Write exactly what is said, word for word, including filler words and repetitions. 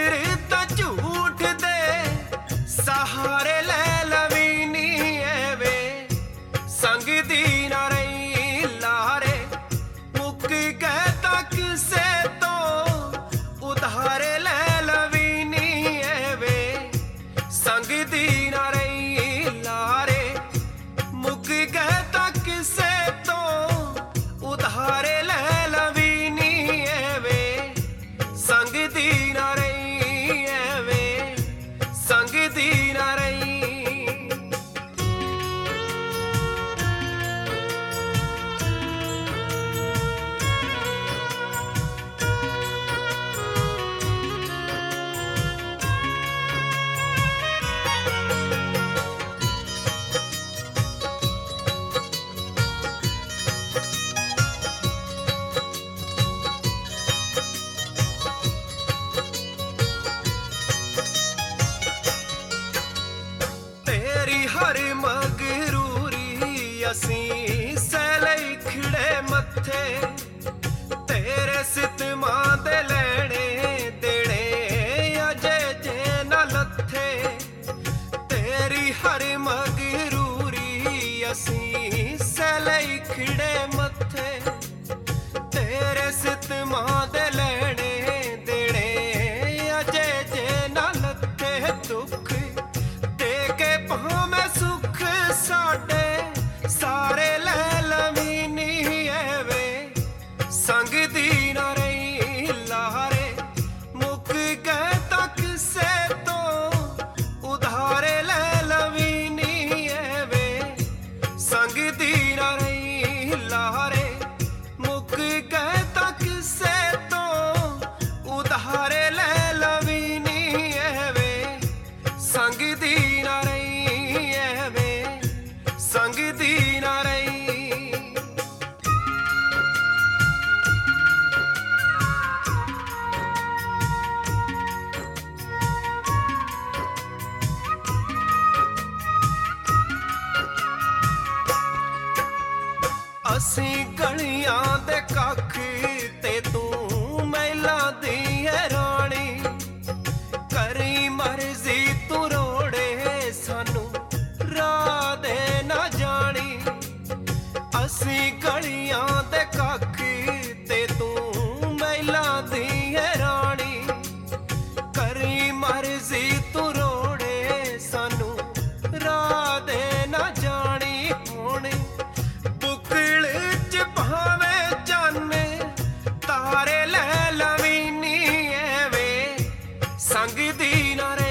फिर तो झूठ दे सहारे ले लवी नी वे संग दी ना रही लारे मुक गए तो किसे तो उधारे ले लवी नी वे संग दी ना रही लारे मुक गए तो किसे तो उधारे ले लवी नी वे संग दी ना रही वे संग दी ना रही। तेरी हर मगरूरी असी सैलई खिड़े मथे तेरे सितमा दे लैने देने अजे जे न लथे तेरी हर मगरूरी असी सैलई खिड़े मथे तेरे सितमा दे लैने देने अजे जे न लथे दुख के भावें सुख साडे सारे ले लवी नी वे संग दी ना रही लारे मुक गए तक से तो उधारे ले लवी नी वे संग दी ना रही लारे मुक गए तक से तो उधारे ले लवी नी वे संग दी ना रही वे संग दी ना रही। असी गलियां दे कख ते तू मैला दी है रानी करी मर्जी तू रोड़े सानू राह दे ना जानी असी गलियां दे कख ते तू मैला दी है रानी करी मर्जी तू रोड़े सानू राह दे ना जानी हुण बुकल च भावे जाने तारे ले लवी नी वे संग दी ना